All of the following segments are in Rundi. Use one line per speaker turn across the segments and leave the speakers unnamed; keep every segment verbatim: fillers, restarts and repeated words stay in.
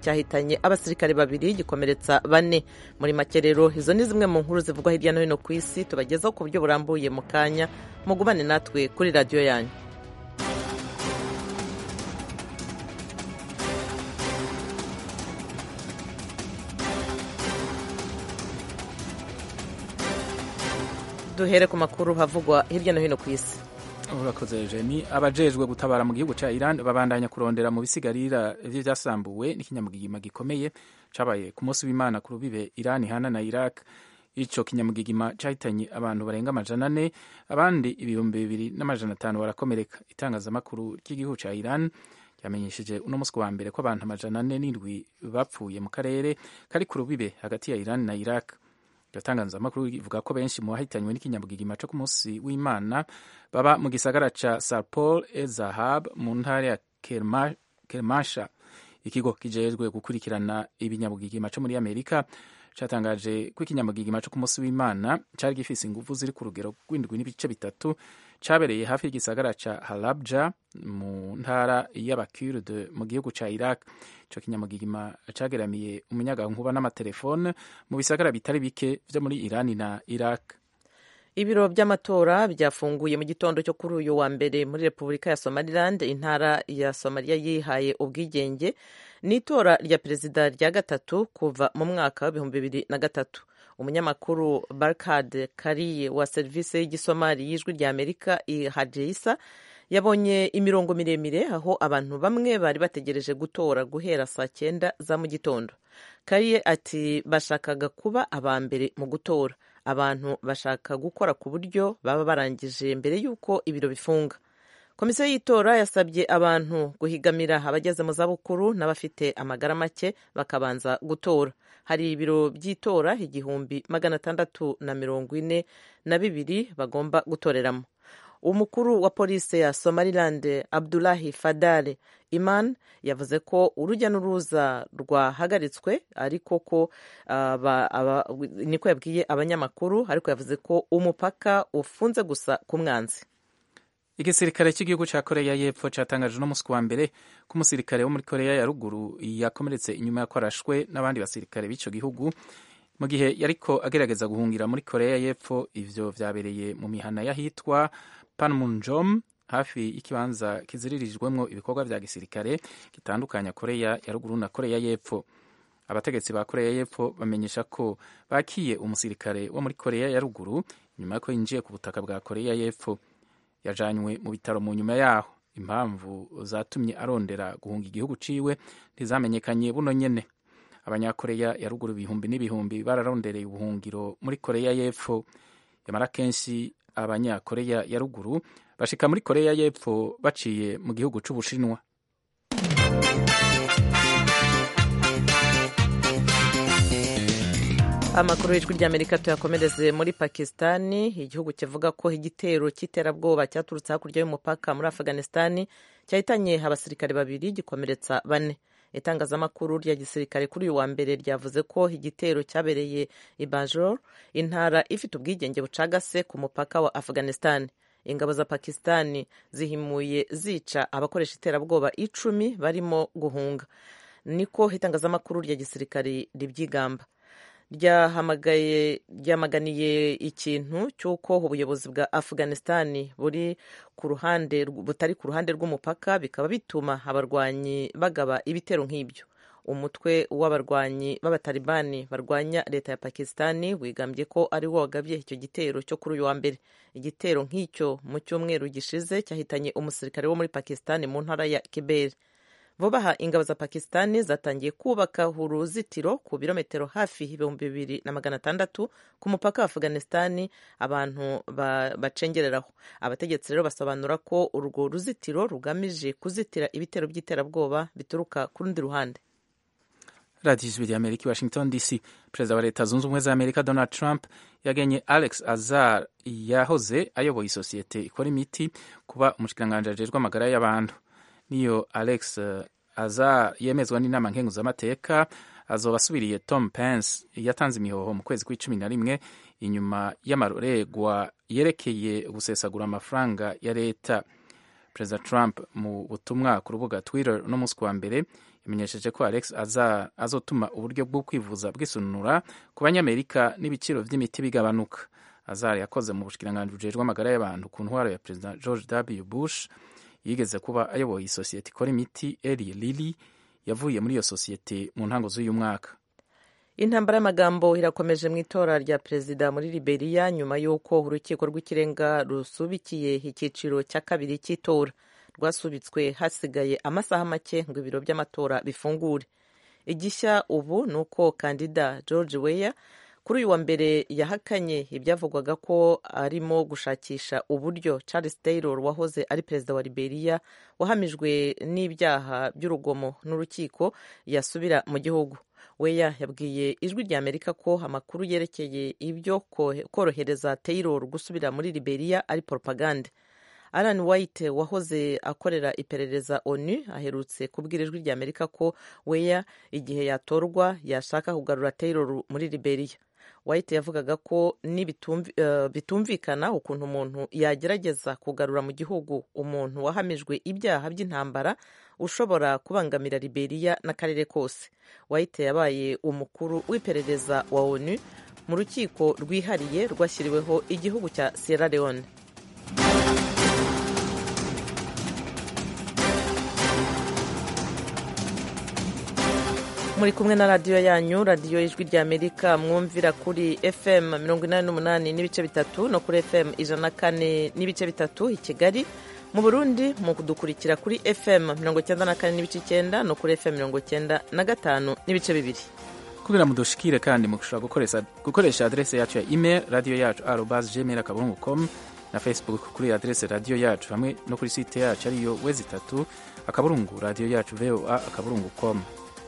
cyahitanye abasirikare babiri gikomeretsa bane. Muri make rero izo ni zimwe mu nkuru zivugwa hirya no hino ku isi tubagezaho ku buryo burambuye mu kanya. Mugumane natwe kuri radiyo yanyu. Duhere ku makuru havugwa hirya no hino ku isi.
Urakoze Jemi. Abajejwe gutabara mu gihugu ca Iran babandanya kurondera mu bisigarira vy'ivyasambuwe n'ikinyamugigima gikomeye cabaye ku munsi w'Imana ku rubibe Iran ihana na Iraq. Ico kinyamugigima cahitanye abantu barenga amajana ane, abandi ibihumbi bibiri n'amajana atanu barakomereka. Itangazamakuru ry'igihugu ca Iran ryamenyesheje uno musi wa mbere ko abantu amajana ane n'indwi bapfuye mu karere kari ku rubibe hagati ya Iran na Iraq. Itangazamakuru ivuga ko benshi mu bahitanywe n'ikinyamugigima cyo ku munsi w'Imana baba mu gisagara ca Sarpol e Zahab mu ntara ya Kermasha. Ikigo kijejwe gukurikirana ibinyamugigima cyo muri Amerika catangaje ko ikinyamugigima cyo ku munsi w'Imana cari gifise inguvu ziri ku rugero rw'indwi n'ibice bitatu, cabereye hafi y'igisagara ca Halabja mu ntara y'Abakurde mu gihugu ca Iraq. Ico kinyamugigima cageramiye umunyagankuba n'amatelefone mu bisagara bitari bike vyo muri Iran na Iraq.
Ibiro by'amatora byafunguye mu gitondo cyo kuri uyu wa mbere muri Repubulika ya Somaliland, intara ya Somalia yihaye ubwigenge. N'itora rya perezida rya gatatu kuva mu mwaka w'ibihumbi bibiri na gatatu. Umunyamakuru Barkad Kariye wa serivisi y'igisomali y'ijwi rya Amerika i Hargeisa yabonye imirongo miremire aho abantu bamwe bari bategereje gutora guhera saa cyenda za mu gitondo. Kariye ati bashakaga kuba aba mbere mu gutora. Abantu bashaka gukora ku buryo baba barangije mbere y'uko ibiro bifunga. Komisiyo y'itora yasabye abantu guhigamira abageze mu zabukuru n'abafite amagara make bakabanza gutora. Hari ibiro by'itora igihumbi magana atandatu na mirongo ine na bibiri bagomba gutoreramo. Umukuru wa polisi ya Somaliland Abdullahi Fadale Iman yavuze ko urujya n'uruza rwahagaritswe, ariko ko aba, aba, niko yabwiye abanyamakuru, ariko yavuze ko umupaka ufunze gusa ku mwanzi.
Igisirikare cy'igihugu ca Korea y'Epfo catangaje no musi wa mbere ko umusirikare wo muri Korea ya ruguru yakomeretse inyuma ya kwarashwe n'abandi basirikare b'ico gihugu mu gihe yariko agerageza guhungira muri Korea y'Epfo. Ivyo vyabereye mu mihana yahitwa Panmunjom hafi y'ikibanza kiziririjwemwo ibikorwa vya gisirikare gitandukanya Korea ya ruguru na Korea y'Epfo. Abategetsi ba Korea y'Epfo bamenyesha ko bakiye umusirikare wo muri Korea ya ruguru nyuma yuko yinjiye ku butaka bwa Korea y'Epfo. Yajanywe mu bitaro mu nyuma yaho. Impamvu zatumye arondera guhunga igihugu ciwe ntizamenyekanye buno nyene. Abanyakoreya ya ruguru ibihumbi n'ibihumbi bararondereye ubuhungiro muri Korea y'Epfo. Yamara kenshi abanyakoreya ya ruguru bashika muri Korea y'Epfo baciye mu gihugu c'Ubushinwa.
Amakuru y'ijwi ry'Amerika tuyakomereze muri Pakistani. Igihugu kivuga ko igitero cy'iterabwoba cyaturutse hakurya y'umupaka muri Afghanistan cyahitanye abasirikare babiri gikomeretsa bane. Itangazamakuru rya gisirikare kuri uyu wa mbere ryavuze ko igitero cyabereye i Bajor, intara ifite ubwigenge bucagase ku mupaka wa Afghanistan. Ingabo za Pakistani zihimuye zica abakoresha iterabwoba icumi barimo guhunga, niko itangazamakuru rya gisirikare ribyigamba. Ryahamagaye ryamaganiye ikintu cy'uko ubuyobozi bwa Afghanistan buri ku ruhande butari ku ruhande rw'umupaka, bikaba bituma abarwanyi bagaba ibitero nk'ibyo. Umutwe w'abarwanyi b'abatalibani barwanya leta ya Pakistani wigambye ko ari wo wagabye icyo gitero cyo kuri uyu wa mbere. Igitero nk'icyo mu cyumweru gishize cyahitanye umusirikare wo muri Pakistani mu ntara ya Khyber. Vuba aha ingabo za Pakistani zatangiye kubaka uruzitiro ku birometero hafi ibihumbi bibiri na magana atandatu ku mupaka wa Afghanistan abantu bacengereraho. Abategetsi rero basobanura ko urwo ruzitiro rugamije kuzitira ibitero by'iterabwoba bituruka ku rundi ruhande.
Radio Ijwi ry'Amerika, Washington D C. Perezida wa Leta Zunze Ubumwe za Amerika Donald Trump yagenye Alex Azar yahoze ayoboye isosiyete ikora imiti kuba umushikiranganji ajejwe amagara y'abantu. Niyo Alex Azar yemezwa n'inama nkenguzamateka azoba asubiriye Tom Pence yatanze imihoho mu kwezi kw'icumi na rimwe inyuma y'amaregwa yerekeye gusesagura amafaranga ya leta. Perezida Trump mu butumwa ku rubuga Twitter no musi wa mbere imenyesheje ko Alex aza azotuma uburyo bwo kwivuza bwisununura ku banyamerika n'ibiciro vy'imiti bigabanuka. Azar yakoze mu bushikiranganji bujejwe amagara y'abantu ku ntwaro ya President George W. Bush, yigeze kuba ayoboye isosiyete ikora imiti Eli Lilly yavuye muri iyo sosiyete mu ntango z'uyu mwaka.
Intambara y'amagambo irakomeje mu itora rya perezida muri Liberia nyuma y'uko urukiko rw'ikirenga rusubikiye icyiciro cya kabiri cy'itora. Rwasubitswe hasigaye amasaha make ngo ibiro by'amatora bifungure. Igishya ubu ni uko kandida George Weah kuri uyu wa mbere yahakanye ibyavugwaga ko arimo gushakisha uburyo Charles Taylor wahoze ari perezida wa Liberia wahamijwe n'ibyaha by'urugomo n'urukiko yasubira mu gihugu. Weah yabwiye ijwi rya Amerika ko amakuru yerekeye ibyo korohereza Taylor gusubira muri Liberia ari propaganda. Alan White wahoze akorera iperereza ONU aherutse kubwira ijwi rya Amerika ko Weah igihe yatorwa yashaka kugarura Taylor muri Liberia. White yavugaga ko bitumvikana uh, ukuntu umuntu yagerageza kugarura mu gihugu umuntu wahamijwe ibyaha by'intambara ushobora kubangamira Liberia n'akarere kose. White yabaye umukuru w'iperereza wa ONU mu rukiko rwihariye rwashyiriweho igihugu cya Sierra Leone. Muri kumwe na radiyo yanyu, radiyo ijwi rya Amerika, mwumvira kuri F M mirongo inani n'umunani n'ibice bitatu no kuri F M ijana na kane n'ibice bitatu i Kigali. Mu Burundi mu kudukurikira kuri F M mirongo icyenda na kane n'ibice icyenda no kuri F M mirongo icyenda na gatanu n'ibice bibiri.
Kugira mudushikire kandi mushobora gukoresha gukoresha adresse yacu ya email radio yacu arobase gmail akaburungu com na Facebook kuri adresse radio yacu hamwe no kuri site yacu ariyo wezi itatu akaburungu radio yacu voa akaburungu com.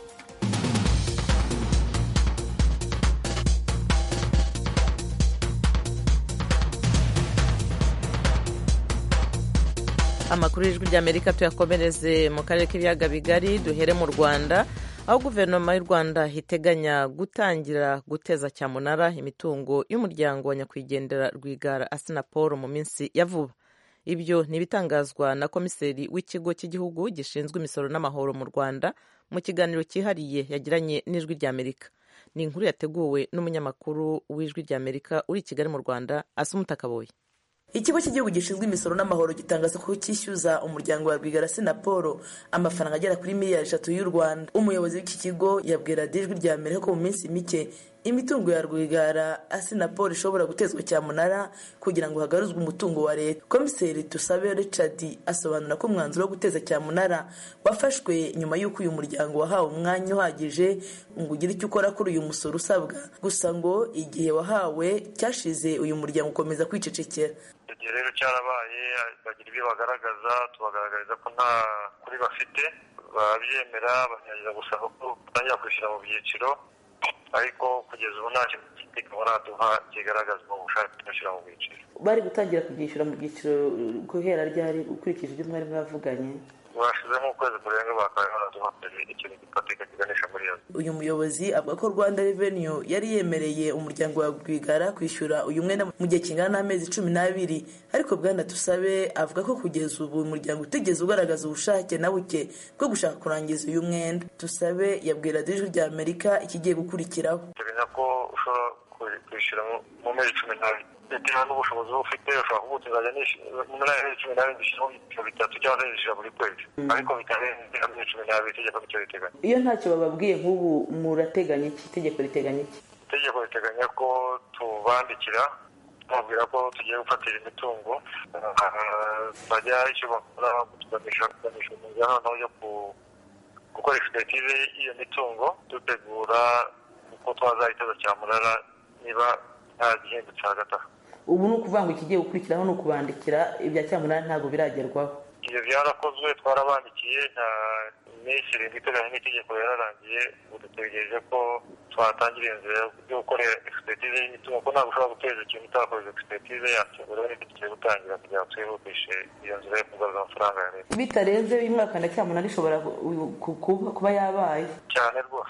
Amakuru y'ijwi rya Amerika tuyakomereze mu karere k'ibiyaga bigari. Duhere mu Rwanda aho guverinoma y'u Rwanda iteganya gutangira guteza cyamunara imitungo y'umuryango wa nyakwigendera Rwigara Assinapol mu minsi ya vuba. Ibyo ni ibitangazwa na komiseri w'ikigo cy'igihugu gishinzwe imisoro n'amahoro mu Rwanda mu kiganiro cyihariye yagiranye n'ijwi rya Amerika. Ni inkuru yateguwe n'umunyamakuru w'ijwi rya Amerika uri i Kigali mu Rwanda, Asumuta Kaboyi.
Ikigo cy'igihugu gishinzwe imisoro n'amahoro gitangaza ko cyishyuza umuryango wa Rwigara Assinapol amafaranga agera kuri miliyari eshatu y'u Rwanda. Umuyobozi w'iki kigo yabwira ijwi rya Amerika ko mu minsi mike imitungo ya Rwigara Assinapol ishobora gutezwa cyamunara kugira ngo hagaruzwe umutungo wa leta. Komiseri Tusabe Richard asobanura ko umwanzuro wo guteza cyamunara wafashwe nyuma y'uko uyu muryango wahawe umwanya uhagije ngo ugire icyo ukora kuri uyu musoro usabwa. Gusa ngo igihe wahawe cyashize uyu muryango ukomeza kwicecekera.
Igihe rero cyarabaye bagira ibyo bagaragaza, tubagaragariza ko nta kuri bafite, babyemera banyageza gusaba ko batangira kwishyira mu byiciro, ariko kugeza ubu nta kintu kitika baraduha kigaragaza mu bushake kwishyira mu byiciro. Bari gutangira kubyishyura mu byiciro guhera ryari ukurikije ibyo mwari mwavuganye? Bashizeho ukwezi kurenga bakaba baraduha ikintu gifatika kiganisha muri iyo. Uyu muyobozi avuga ko Rwanda Revenue yari yemereye umuryango wa Rwigara kwishyura uyu mwenda mu gihe kingana n'amezi cumi n'abiri, ariko Bwana Tusabe avuga ko kugeza ubu umuryango utigeze ugaragaza ubushake na buke bwo gushaka kurangiza uyu mwenda. Tusabe yabwira ijwi rya Amerika ikigiye gukurikiraho. Tubona ko ushobora kwishyura mu mezi cumi n'abiri. Bitewe n'ubushobozi ufite ushobora kuvuga uzajya muri ayo cumi n'abiri dushyiraho ibiciro bitatu cyangwa se zishyira buri kwezi, ariko bitarenze amezi cumi n'abiri itegeko nicyo riteganya. Iyo ntacyo bababwiye nk'ubu murateganya iki? Itegeko riteganya iki? Itegeko riteganya ko tubandikira tubabwira ko tugiye gufatira imitungo, bajya icyo bakora tuganisha kuganisha umuryango yo gukora expertise y'iyo mitungo, dutegura uko twazayiteza cyamunara niba nta gihindutse hagati aho. Ubu ni ukuvuga ngo ikigiye gukurikiraho ni ukubandikira ibya cyamunara ntabwo biragerwaho. Iyo byarakozwe twarabandikiye, nta minsi irindwi iteganya n'itegeko yararangiye, ubu dutegereje ko twatangira inzira yo gukora expertise y'imitungo, ko ntabwo ushobora guteza ikintu utakoze expertise yacyo. Ubu rero tugiye gutangira kugira ngo twihutishe iyo nzira yo kugaruza amafaranga ya leta. Bitarenze uyu mwaka na cyamunara ishobora kuba yabaye cyane rwose.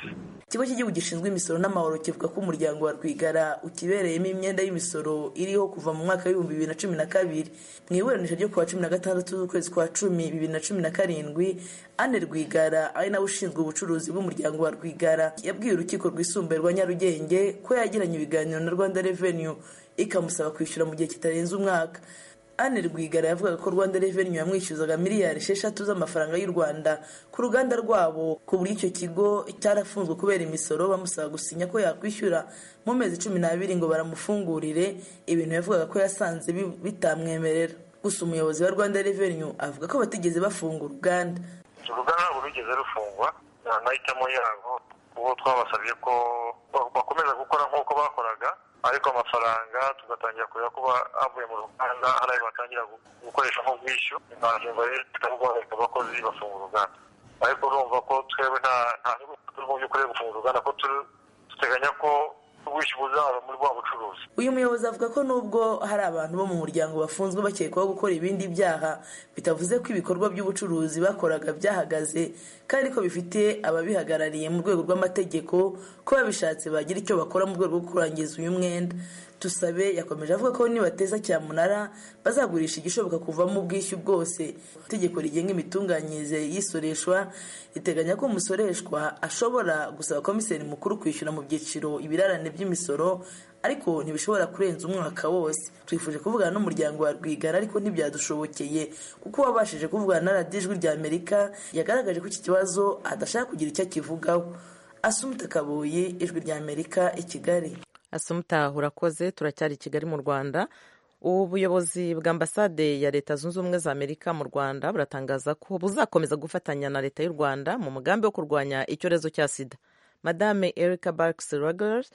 ikigo cy'igihugu gishinzwe imisoro n'amahoro kivuga ko umuryango wa Rwigara ukibereyemo imyenda y'imisoro iriho kuva mu mwaka w'ibihumbi bibiri na cumi na kabiri. Mu iburanisha ryo kuwa cumi na gatandatu z'ukwezi kwa cumi bibiri na cumi na karindwi, Anne Rwigara ari nawe ushinzwe ubucuruzi bw'umuryango wa Rwigara yabwiye urukiko rwisumbuye rwa Nyarugenge ko yagiranye ibiganiro na Rwanda Revenue ikamusaba kwishyura mu gihe kitarenze umwaka. Anne Rwigara yavugaga ko Rwanda Revenue yamwishyuzaga miliyari esheshatu z'amafaranga y'u Rwanda ku ruganda rwabo, ku buryo icyo kigo cyarafunzwe kubera imisoro, bamusaba gusinya ko yakwishyura mu mezi cumi n'abiri ngo baramufungurire, ibintu yavugaga ko yasanze bitamwemerera. Gusa umuyobozi wa Rwanda Revenue avuga ko batigeze bafunga uruganda.
Uruganda ntabwo rugeze rufungwa, nta mahitamo yabo, ubu twabasabye ko bakomeza gukora nk'uko bakoraga, ariko amafaranga tugatangira kureba ko avuye mu ruganda hari ayo batangira gukoresha nk'ubwishyu, ntabwo rero tukavuga abakozi bafunga uruganda. Ariko urumva ko twebwe nta turi mu by'ukuri gufunga uruganda, ko duteganya ko ubwishyu buzaba muri bwa bucuruzi.
Uyu muyobozi avuga ko nubwo hari abantu bo mu muryango bafunzwe bakekwaho gukora ibindi byaha, bitavuze ko ibikorwa by'ubucuruzi bakoraga byahagaze, kandi ko bifite ababihagarariye mu rwego rw'amategeko, ko babishatse bagira icyo bakora mu rwego rwo kurangiza uyu mwenda. Tusabe yakomeje avuga ko nibateza cyamunara bazagurisha igishoboka kuvamo ubwishyu bwose. Itegeko rigenga imitunganyirize y'isoreshwa riteganya ko umusoreshwa ashobora gusaba komiseri mukuru kwishyura mu byiciro ibirarane by'imisoro, ariko ntibishobora kurenza umwaka wose. Twifuje kuvugana n'umuryango wa Rwigara ariko ntibyadushobokeye, kuko wabashije kuvugana na radiyo Ijwi ry'Amerika yagaragaje ko iki kibazo adashaka kugira icyo akivugaho. Asumta Kabuye, Ijwi ry'Amerika, i Kigali.
Asumta, urakoze. Turacyari i Kigali mu Rwanda. Ubuyobozi bwa ambasade ya Leta Zunze Ubumwe za Amerika mu Rwanda buratangaza ko buzakomeza gufatanya na Leta y'u Rwanda mu mugambi wo kurwanya icyorezo cya sida. Madame Erica Barks-Ruggles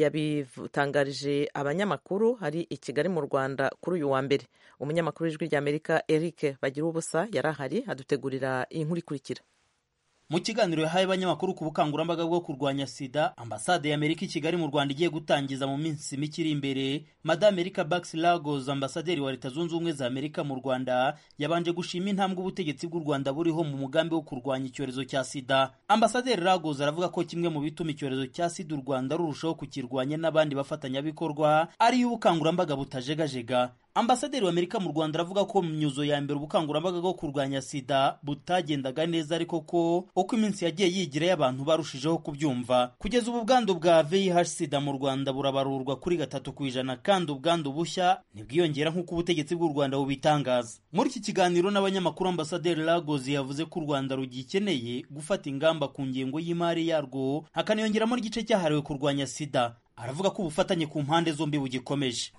yabitangarije abanyamakuru hari i Kigali mu Rwanda kuri uyu wa mbere. Umunyamakuru w'Ijwi ry'Amerika Eric Bagiruwubusa yari ahari adutegurira inkuru ikurikira.
Mu kiganiro yahaye abanyamakuru ku bukangurambaga bwo kurwanya sida, ambasade ya Amerika i Kigali mu Rwanda igiye gutangiza mu minsi mike iri imbere, Madame Erica Barks-Ruggles, ambasaderi wa Leta Zunze Ubumwe za Amerika mu Rwanda, yabanje gushima intambwe ubutegetsi bw'u Rwanda buriho mu mugambi wo kurwanya icyorezo cya sida. Ambasaderi Ruggles aravuga ko kimwe mu bituma icyorezo cya sida u Rwanda rurushaho kukirwanya n'abandi bafatanyabikorwa ari ubukangurambaga butajegajega. Ambasaderi wa Amerika mu Rwanda aravuga ko mu myuzo ya mbere ubukangurambaga bwo kurwanya sida butagendaga neza, ariko ko uko iminsi yagiye yigira y'abantu barushijeho kubyumva. Kugeza ubu ubwandu bwa V I H sida mu Rwanda burabarurwa kuri gatatu ku ijana, kandi ubwandu bushya ntibwiyongera nk'uko ubutegetsi bw'u Rwanda bubitangaza. Muri iki kiganiro n'abanyamakuru, Ambasaderi Ruggles yavuze ko u Rwanda rugikeneye gufata ingamba ku ngengo y'imari yarwo, hakaniyongeramo n'igice cyahariwe kurwanya sida. Aravuga ko ubufatanye ku mpande zombi bugikomeje.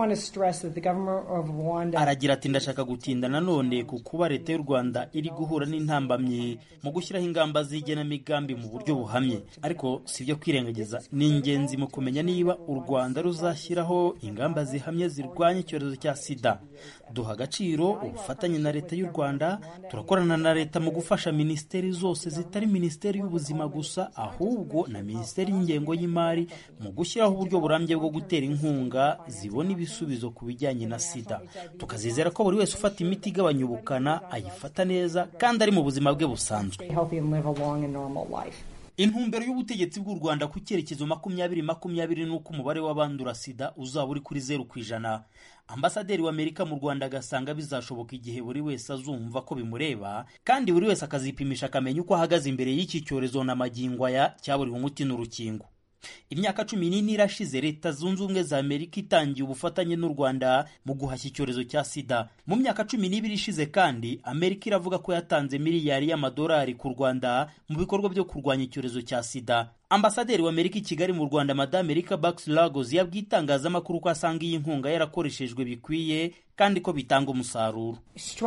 Aragira ati, ndashaka gutinda nanone ku kuba Leta y'u Rwanda iri guhura n'intambamye mu gushyiraho ingamba z'igenamigambi mu buryo buhamye, ariko si byo kwirengagiza. Ni ingenzi mu kumenya niba u Rwanda ruzashyiraho ingamba zihamye zirwanya icyorezo cya sida. Duha agaciro ubufatanye na Leta y'u Rwanda, turakorana na Leta mu gufasha minisiteri zose zitari Minisiteri y'Ubuzima gusa, ahubwo na Minisiteri y'Ingengo y'Imari mu gushyiraho uburyo burambye bwo gutera inkunga zibona ibisubizo ku bijyanye na sida. Tukazizera ko buri wese ufata imiti igabanya ubukana ayifata neza kandi ari mu buzima bwe busanzwe. Intumbero y'ubutegetsi bw'u Rwanda ku cyerekezo makumyabiri makumyabiri n'uko umubare w'abandura sida uzaba uri kuri zeru ku ijana. Ambasaderi wa Amerika mu Rwanda agasanga bizashoboka igihe buri wese azumva ko bimureba, kandi buri wese akazipimisha akamenya uko ahagaze imbere y'iki cyorezo na magingo aya cyaburiwe umuti n'urukingo. Imyaka cumi n'ine irashize Leta Zunze Ubumwe za Amerika itangiye ubufatanye n'u Rwanda mu guhashya icyorezo cya sida. Mu myaka cumi n'ibiri ishize kandi Amerika iravuga ko yatanze miliyari y'amadolari ku Rwanda mu bikorwa byo kurwanya icyorezo cya sida. Ambasaderi wa Amerika i Kigali mu Rwanda Madame Erica Barks-Ruggles yabwiye itangazamakuru ko asanga iyi nkunga yarakoreshejwe bikwiye kandi ko bitanga umusaruro.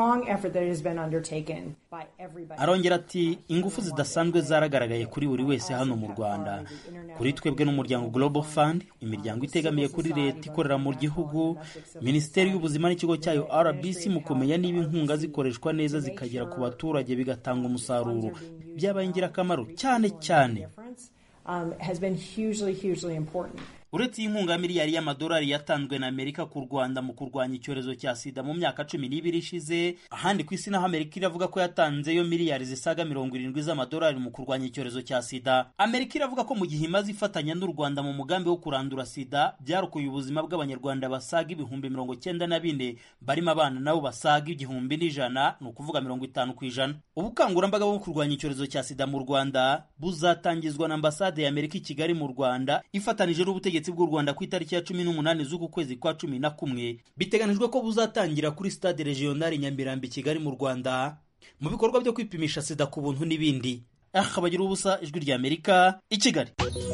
Arongera ati, ingufu zidasanzwe zaragaragaye kuri buri wese hano mu Rwanda, kuri twebwe n'umuryango Global Fund, imiryango itegamiye kuri Leta ikorera mu gihugu, Minisiteri y'Ubuzima n'ikigo cyayo R B C mu kumenya niba inkunga zikoreshwa neza zikagera ku baturage bigatanga umusaruro. Byabaye ingirakamaro cyane cyane.
Um, has been hugely, hugely important.
uretse inkunga miliyari y'amadolari yatanzwe na Amerika ku Rwanda mu kurwanya icyorezo cya sida mu myaka cumi n'ibiri ishize, ahandi ku isi naho Amerika iravuga ko yatanzeyo miliyari zisaga mirongo irindwi z'amadolari mu kurwanya icyorezo cya sida. Amerika iravuga ko mu gihe imaze ifatanya n'u Rwanda mu mugambi wo kurandura sida byarokoye ubuzima bw'abanyarwanda basaga ibihumbi mirongo cyenda na bine, barimo abana nabo basaga igihumbi n'ijana, ni ukuvuga mirongo itanu ku ijana. Ubukangurambaga bwo kurwanya icyorezo cya sida mu Rwanda buzatangizwa na ambasade ya Amerika i Kigali mu Rwanda ifatanije n'ubutegetsi bw'u Rwanda ku itariki ya cumi n'umunani z'uku kwezi kwa cumi na kumwe. Biteganijwe ko buzatangira kuri stade regionale Nyamirambo i Kigali mu Rwanda mu bikorwa byo kwipimisha sida ku buntu n'ibindi. Aha bagira ubusa, ijwi rya Amerika i Kigali.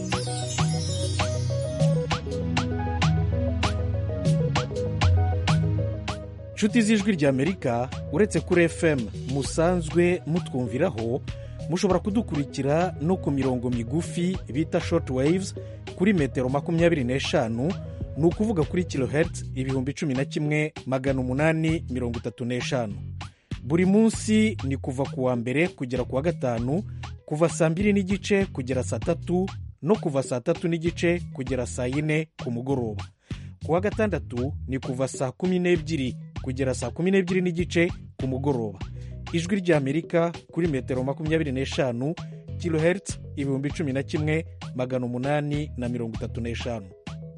Nshuti z'ijwi rya Amerika, uretse kuri F M musanzwe mutwumviraho, mushobora kudukurikira no ku mirongo migufi bita short waves kuri metero makumyabiri n'eshanu, ni ukuvuga kuri kilohertz ibihumbi cumi na kimwe magana umunani mirongo itatu n'eshanu. Buri munsi ni kuva ku wa mbere kugera ku wa gatanu, kuva saa mbiri n'igice kugera saa tatu no kuva saa tatu n'igice kugera saa yine ku mugoroba. Ku wa gatandatu ni kuva saa kumi n'ebyiri kugera saa kumi n'ebyiri n'igice ku mugoroba. Ijwi rya Amerika kuri metero makumyabiri n'eshanu, kilohertz ibihumbi cumi na kimwe magana umunani na mirongo itatu n'eshanu.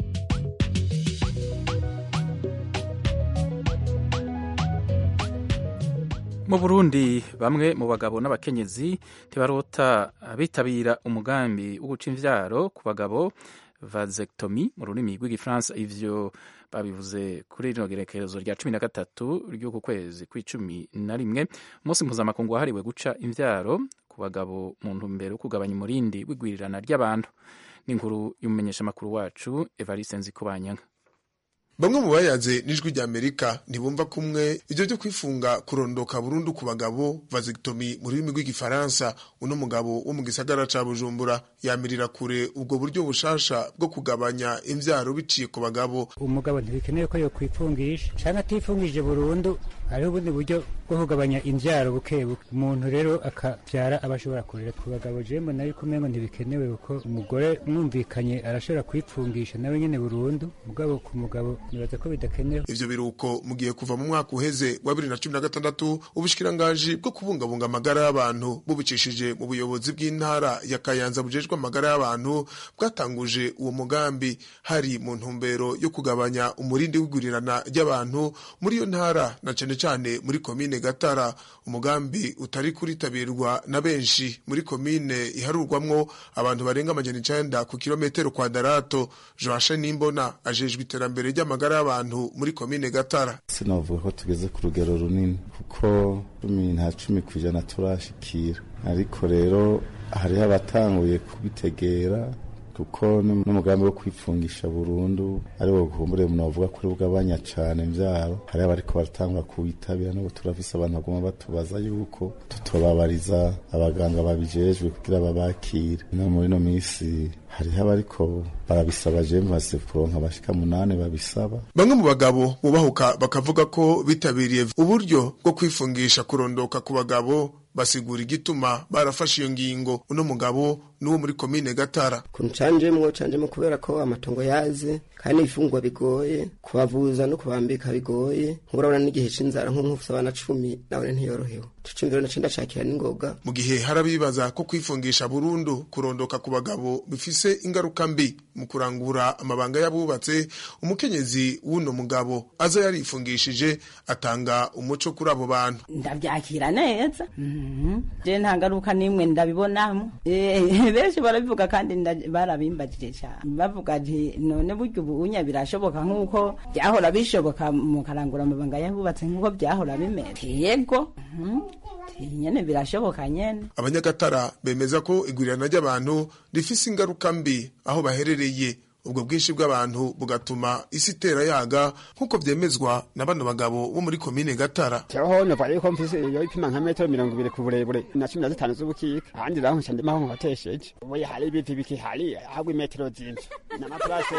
Mu Burundi bamwe mu bagabo n'abakenyezi ntibarota bitabira umugambi wo guca imvyaro ku bagabo, vasectomy mu rurimi rw'igifaransa. Ivyo babivuze kuri rino gerekerezo rya cumi na gatatu ry'uku kwezi kw'icumi na rimwe, umunsi mpuzamakungu wahariwe guca imvyaro ku bagabo mu ntumbero yo kugabanya umurindi w'igwirirana ry'abantu. Ni inkuru y'umumenyeshamakuru wacu Evariste Nzikubanyanga.
Bamwe mu bayaze n'ijwi rya Amerika ntibumva kumwe ivyo byo kwifunga kurondoka burundu ku bagabo, vasectomy mu rurimi rw'igifaransa. Uno mugabo wo mu gisagara ca Bujumbura yamirira kure ubwo buryo bushasha bwo kugabanya imvyaro biciye ku bagabo.
Umugabo ntibikenewe ko yo kwifungisha canke atifungije burundu, hariho ubundi buryo bwo kugabanya imvyaro buke buke. Umuntu rero akavyara abashobora kurera. Ku bagabo je mbona yuko umengo ntibikenewe kuko umugore mwumvikanye arashobora kwifungisha nawe nyene burundu, mugabo ku mugabo nibaza ko bidakenewe.
Ivyo biruko mugiye kuva mu mwaka uheze wa bibiri na cumi na gatandatu ubushikirangaji bwo kubungabunga amagara y'abantu bubicishije mu buyobozi bw'intara ya Kayanza bujejwe amagara y'abantu bwatanguje uwo mugambi hari mu ntumbero yo kugabanya umurindi w'igurirana ry'abantu muri iyo ntara na cane cane muri komine Gatara. Umugambi utari kuritabirwa na benshi muri komine iharurwamwo abantu barenga amajana icenda ku kilometero kwadarato. Joashe Nimbona ajejwe iterambere ry'amagara y'abantu muri komine Gatara.
Sinavuga ko tugeze ku rugero runini kuko cumi nta cumi kwijana turashikira, ariko rero hariho abatanguye kubitegera kuko n'umugambi wo kwifungisha burundu ari wo guhumbure umuntu avuga kuri bw'abanya cane imvyaro. Hariho abariko baratangura kuwitabira, n'ubu turafise abantu baguma batubaza yuko tutobabariza abaganga babijejwe kugira babakire. No muri no misi hariho abariko barabisaba, je maze kuronka bashika munane babisaba.
Bamwe mu bagabo bubahuka bakavuga ko bitabiriye uburyo bwo kwifungisha kurondoka ku bagabo, basigura igituma barafashe iyo ngingo. Uno mugabo nuwo muri komine Gatara.
Kuncanjemwo canjemwo kubera ko amatongo yaze kandi ifungwa bigoye, kubavuza no kubambika bigoye. Ngurabona n'igihe c'inzara nko nkufisa abana cumi nawe ntiyorohewe. Tucumvira na cinda cakira n'ingoga. Mu gihe harabibaza ko kwifungisha burundu kurondoka ku bagabo bifise ingaruka mbi mu kurangura amabanga y'abubatse, umukenyezi w'uno mugabo aza yarifungishije atanga umuco kuri abo bantu.
Ndavyakira neza. Mhm. Je nta ngaruka nimwe ndabibonamo. Eh benshi barabivuga kandi barabimbagije cyane. Bavuga ati none buryo ubunya birashoboka nkuko byahora bishoboka mu karangura amabanga y'abubatse nkuko byahora bimeze. Yego. Mhm. Nyene birashoboka nyene.
Abanyagatara bemeza ko igurirana ry'abantu rifise ingaruka mbi aho baherereye. Ubwo bwinshi bw'abantu bugatuma isi itera yaga nkuko vyemezwa na bano bagabo bo muri komine Gatara.
Cyaho no bari ko mfise iyo ipima nka metero mirongo ibiri ku burebure na cumi na zitanu z'ubukika, ahandi raho nshande maho ngatesheje. Oya hari ibiti biki hari ahagwe metero zindi na maplase.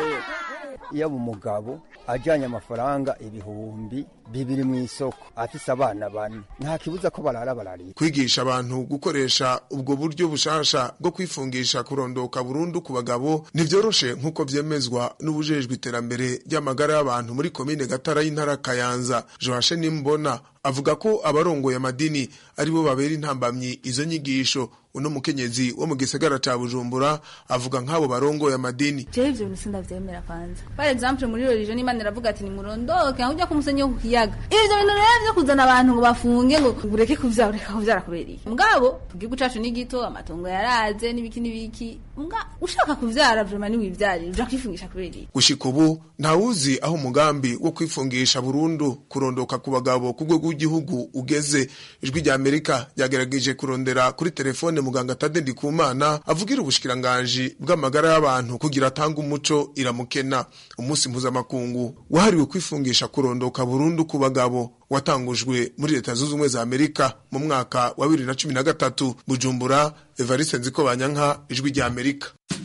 Iyo umugabo ajanye amafaranga ibihumbi bibiri mu isoko afise abana bane, nta kibuza ko barara barari.
Kwigisha abantu gukoresha ubwo buryo bushasha bwo kwifungisha kurondoka burundu ku bagabo nivyoroshe nkuko vyemezwa n'ubujejwe iterambere ry'amagara y'abantu muri komine Gatara y'intara Kayanza. Joashe Nimbona avuga ko abarongoye amadini aribo babera intambamyi izo nyigisho. Uno mukenyezi wo mu gisagara ca Bujumbura avuga nk'abo barongoye amadini.
Je ivyo bisinda vyemera kwanza. For example muri religion Imana iravuga ati ni murondoke ahujya ku musenyi wo kukiyaga. Ivyo bintu rero vyo kuzana abantu ngo bafunge ngo ureke kuvyara ureka kuvyara kubera. Mugabo igihugu cacu ni gito, amatongo yaraze n'ibiki n'ibiki. Mga ushaka kuvyara vraiment ni wivyarira uja kwifungisha kubera.
Gushika ubu ntawuzi aho umugambi wo kwifungisha burundu kurondoka ku bagabo ku rwego rw'igihugu ugeze. Ijwi rya Amerika ryagerageje kurondera kuri telefone muganga Tade Ndikumana avugira ubushikiranganje bw'amagara y'abantu kugira atanga umuco iramukena. Umunsi mpuzamakungu wahariwe kwifungisha kurondoka burundu ku bagabo watangujwe muri Leta Zunze Ubumwe za Amerika mu mwaka wa bibiri na cumi na gatatu. Bujumbura, Evariste Nzikobanyanka, Ijwi rya Amerika.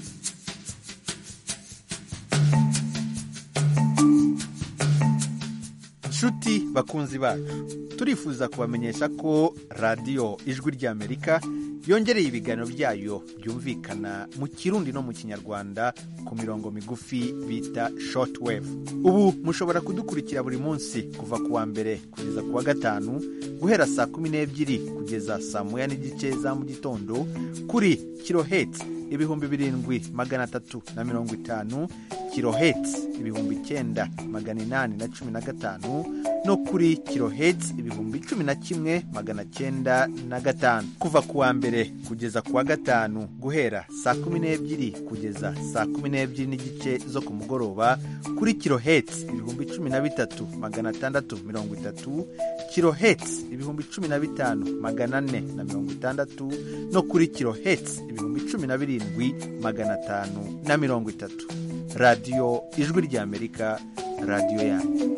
Shuti bakunzi bacu, turifuza kubamenyesha ko radio Ijwi rya Amerika yongereye ibiganiro byayo byumvikana mu Kirundi no mu Kinyarwanda ku mirongo migufi bita shortwave. Ubu mushobora kudukurikira buri munsi kuva kuwa mbere kugeza kuwa gatanu guhera saa kumi n'ebyiri kugeza saa moya n'igice za mu gitondo kuri kilohertz ibihumbi birindwi magana atatu na mirongo itanu, kilohertz ibihumbi icyenda magana inani na cumi na gatanu no kuri kilohertz ibihumbi cumi na kimwe magana cyenda na gatanu. Kuva kuwa mbere kugeza kuwa gatanu guhera saa kumi n'ebyiri kugeza saa kumi n'ebyiri n'igice zo ku mugoroba kuri kilohertz ibihumbi cumi na bitatu magana atandatu mirongo itatu, kilohertz ibihumbi cumi na bitanu magana ane na mirongo itandatu no kuri kilohertz ibihumbi cumi na birindwi magana atanu na mirongo itatu. Radio Ijwi rya Amerika, radio yanyu.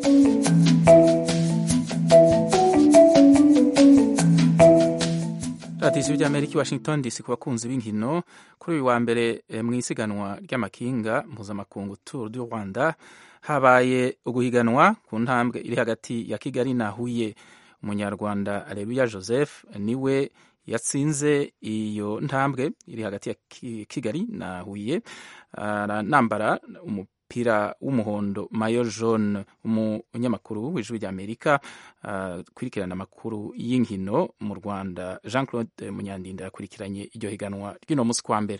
Radio Ijwi rya Amerika, Washington D C. Ku bakunzi b'inkino, kuri uyu wa mbere e, mu isiganwa ry'amakinga mpuzamakungu Tour du Rwanda habaye uguhiganwa ku ntambwe iri hagati ya Kigali na Huye. Umunyarwanda Areruya Joseph niwe yatsinze iyo ntambwe iri hagati ya Kigali na Huye, aranambara umupira w'umuhondo maillot jaune. Umunyamakuru w'Ijwi rya Amerika uh, kurikirana amakuru y'inkino mu Rwanda Jean Claude Munyandinda yakurikiranye iryo higanwa ry'ino munsi kwa mbere.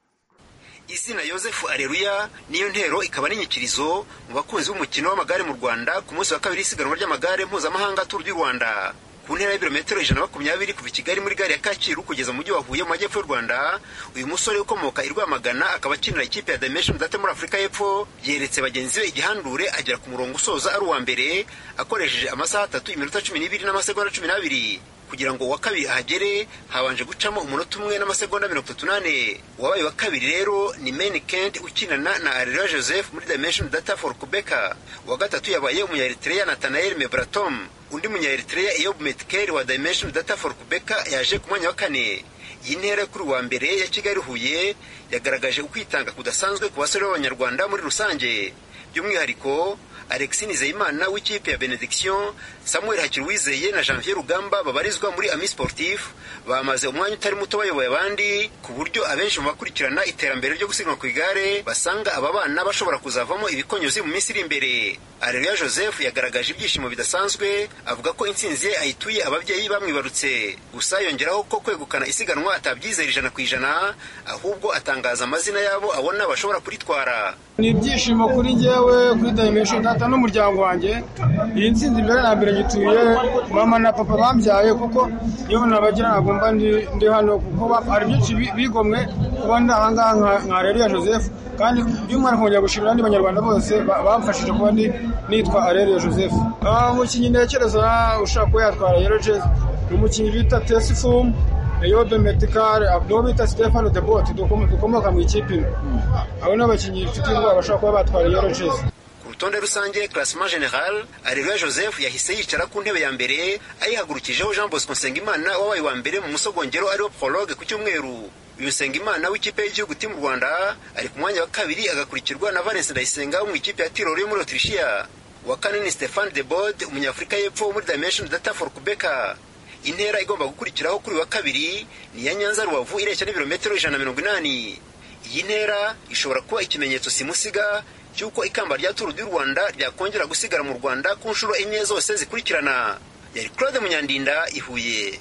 Izina Joseph Areruya niyo ntero ikaba n'inyikirizo mu bakunzi b'umukino w'amagare mu Rwanda ku munsi wa kabiri isiganwa ry'amagare mpuzamahanga Tour du Rwanda. Ku ntera y'ibirometero ijana na makumyabiri kuva Kigali muri gare ya Kacyiru kugeza mu mujyi wa Huye mu majyepfo y'u Rwanda, uyu musore ukomoka i Rwamagana akaba akinira ikipe ya Dimension Data muri Afurika y'Epfo yeretse bagenzi be igihandure agera ku murongo usoza ari uwa mbere akoresheje amasaha atatu iminota cumi n'ibiri n'amasegonda cumi n'abiri. Kugira ngo uwa kabiri ahagere habanje gucamo umunota umwe n'amasegonda mirongo itatu n'ane. Uwabaye wa kabiri rero ni Main Kent ukinana na Areruya Joseph muri Dimension Data for Quebec. Uwa gatatu yabaye Umunya-Eritrea Nathanael Mebratom. Undi Munya-Eritrea Eyob Metkel wa Dimension Data for Quebec yaje ku mwanya wa kane. Iyi ntera kuri wa mbere ya Kigali Huye yagaragaje ukwitanga kudasanzwe ku basore b'Abanyarwanda muri rusange. By'umwihariko Alexis Nizeyimana w'ikipe ya Benediction, Samuel Hakiruwizeye na Janvier Rugamba babarizwa muri Ami Sportif bamaze umwanya utari muto bayoboye abandi, ku buryo abenshi mu bakurikirana iterambere ryo gusiganwa ku igare basanga aba bana bashobora kuzavamo ibikonyozi mu minsi iri imbere. Areruya Joseph yagaragaje ibyishimo bidasanzwe, avuga ko intsinzi ye ayituye ababyeyi bamwibarutse. Gusa yongeraho ko kwegukana isiganwa atabyizera ijana ku ijana, ahubwo atangaza amazina yabo abona bashobora kuritwara.
Ni ibyishimo kuri njyewe, kuri Dimension Data n'umuryango wanjye. Iyi ntsinzi mbere na mbere gituye mama na papa bambyaye, kuko iyo nabagira nagomba ndi, ndi hano kuko hari byinshi bigomwe kuba ndahangaha nka Areruya Joseph, kandi by'umwihariko nkongera gushimira abandi banyarwanda bose bamfashije kuba ndi nitwa Areruya Joseph. Umukinnyi ntekereza ushaka kuba yatwara Yellow Jersey ni umukinnyi bita Tesifum Eyob Metkel, Abdo bita Stefano Debot, dukomoka mu ikipe imwe. Abo ni abakinnyi bafite indwara bashaka kuba batwara Yellow Jersey.
Tonde rusange classement general, Areruya Joseph yahise yicara ku ntebe ya mbere ayihagurukijeho Jean Bosco Nsengimana wabaye wa mbere mu musogongero ariwo prologue ku cyumweru. Uyu Nsengimana w'ikipe y'igihugu Team Rwanda ari ku mwanya wa kabiri agakurikirwa na Valence Ndayisenga mu ikipe ya Tirol yo muri Autrichia. Wa kane ni Stefan Debod umunyafrika y'Epfo muri Dimension Data for Quebec. Intera igomba gukurikiraho kuri wa kabiri ni ya Nyanza Rubavu ireshya n'ibirometero ijana na mirongo inani. iyi ntera ishobora kuba ikimenyetso simusiga cy'uko ikamba rya Tour du Rwanda ryakongera gusigara mu Rwanda ku nshuro enye zose zikurikirana. Yari Claude Munyandinda, i Huye.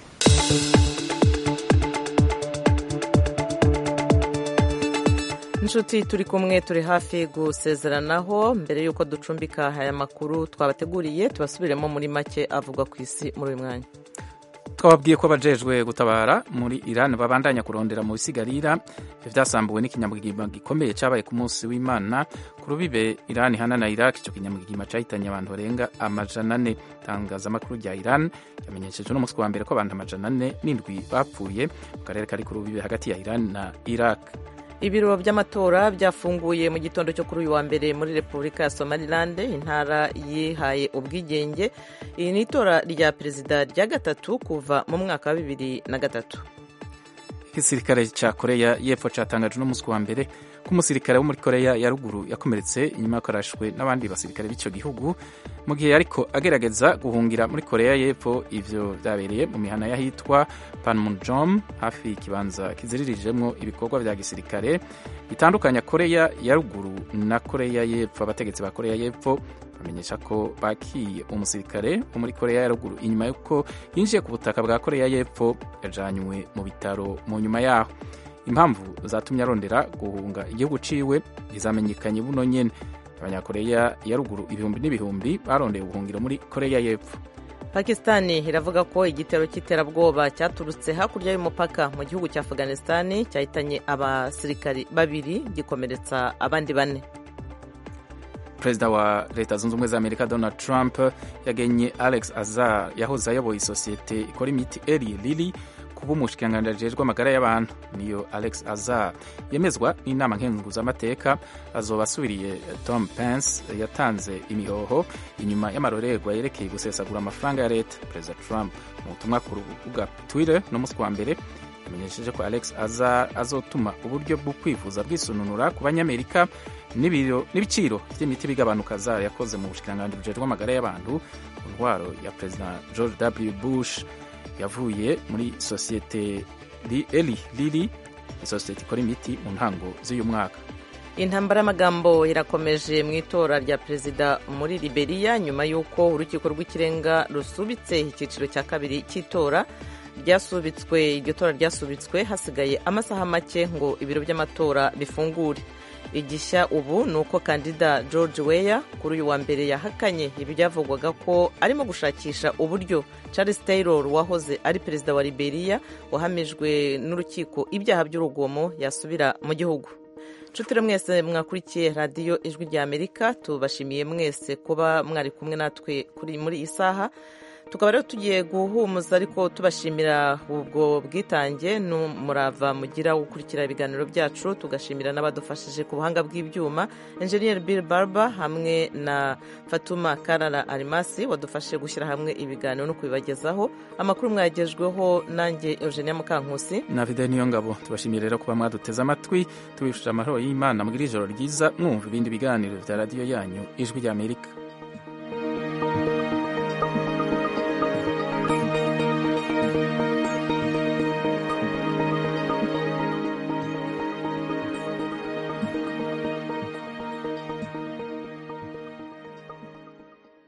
inshuti turi kumwe turi hafi gusezeranaho mbere y'uko ducumbika aya makuru twabateguriye tubasubiremo muri make avugwa ku isi muri uyu mwanya.
twababwiye ko abajejwe gutabara muri Iran babandanya kurondera mu bisigarira vyasambuwe n'ikinyamugigima gikomeye cabaye ku munsi w'Imana ku rubibe Iran hana na Iraq. Ico kinyamugigima cahitanye abantu barenga amajana ane. Itangazamakuru rya Iran yamenyesheje no musi wa mbere ko abantu amajana ane n'indwi bapfuye mu karere kari ku rubibe hagati ya Iran na Iraq.
Ibiro by'amatora byafunguye mu gitondo cyo kuri uyu wa mbere muri Repubulika ya Somaliland, intara yihaye ubwigenge. Iri ni itora rya perezida rya gatatu kuva mu mwaka wa bibiri na gatatu.
Igisirikare cya Korea y'Epfo cyatangaje no musi wa mbere ko umusirikare wo muri Korea ya ruguru yakomeretse inyuma yakorashwe n'abandi basirikare b'icyo gihugu mu gihe ariko agerageza guhungira muri Korea y'Epfo. Ivyo byabereye mu mihana y'ahitwa Panmunjom, hafi ikibanza kiziririjemwo ibikorwa vya gisirikare bitandukanya Korea ya ruguru na Korea y'Epfo. Abategetsi ba Korea y'Epfo bamenyesha ko bakiye umusirikare wo muri Korea ya ruguru inyuma y'uko yinjiye ku butaka bwa Korea y'Epfo yajanywe mu bitaro mu nyuma yaho. Impamvu zatumye arondera guhunga igihugu ciwe izamenyekanye buno nyene. Abanyakoreya ya ruguru ibihumbi n'ibihumbi barondeye ubuhungiro muri Korea y'Epfo.
Pakistani iravuga ko igitero cy'iterabwoba cyaturutse hakurya y'umupaka mu gihugu cya Afghanistan cyahitanye abasirikari babiri gikomeretsa abandi bane.
Perezida wa Leta Zunze Ubumwe za Amerika Donald Trump yagenye Alex Azar yahoze ayoboye isosiyete ikora imiti Eli Lilly kuba umushikiranganji ajejwe amagara y'abantu. Niyo Alex Azar yemezwa n'inama nkenguzamateka azoba asubiriye Tom Pence yatanze imihoho inyuma y'amarorerwa yerekeye gusesagura amafaranga ya leta. Perezida Trump mu butumwa ku rubuga Twitter no musi wa mbere yamenyesheje ko Alex Azar azotuma uburyo bwo kwivuza bwisununura ku banyamerika n'ibiciro by'imiti bigabanuka. Azar yakoze mu bushikiranganji bujejwe amagara y'abantu ku ntwaro ya Perezida George W. Bush. Yavuye muri sosiyete Eli Lilly, isosiyete ikora imiti mu ntango z'uyu mwaka.
Intambara y'amagambo irakomeje mu itora rya perezida muri Liberia nyuma y'uko urukiko rw'ikirenga rusubitse icyiciro cya kabiri cy'itora ryasubitswe. Iryo tora ryasubitswe hasigaye amasaha make ngo ibiro by'amatora bifungure. Igishya ubu ni uko kandida George Weah kuri uyu wa mbere yahakanye ibyavugwaga ko arimo gushakisha uburyo Charles Taylor wahoze ari perezida wa Liberia wahamijwe n'urukiko ibyaha by'urugomo yasubira mu gihugu. Nshuti mwese mwakurikiye radiyo Ijwi rya Amerika, tubashimiye mwese kuba mwari kumwe natwe kuri muri iyi saha. Tukaba rero tugiye guhumuza ariko tubashimira ubwo bwitange n'umurava mugira gukurikira ibiganiro byacu. Tugashimira n'abadufashije ku buhanga bw'ibyuma, Engineer Bill Barber hamwe na Fatuma Karara Arimasi wadufashije gushyira hamwe ibiganiro no kubibagezaho. Amakuru mwagejweho nanjye Eugenia Mukankusi
na Video niyo ngabo. Tubashimiye rero kuba mwaduteze amatwi, tubifurije amahoro y'Imana, mugira ijoro ryiza, mwumva ibindi biganiro vya radiyo yanyu Ijwi rya Amerika.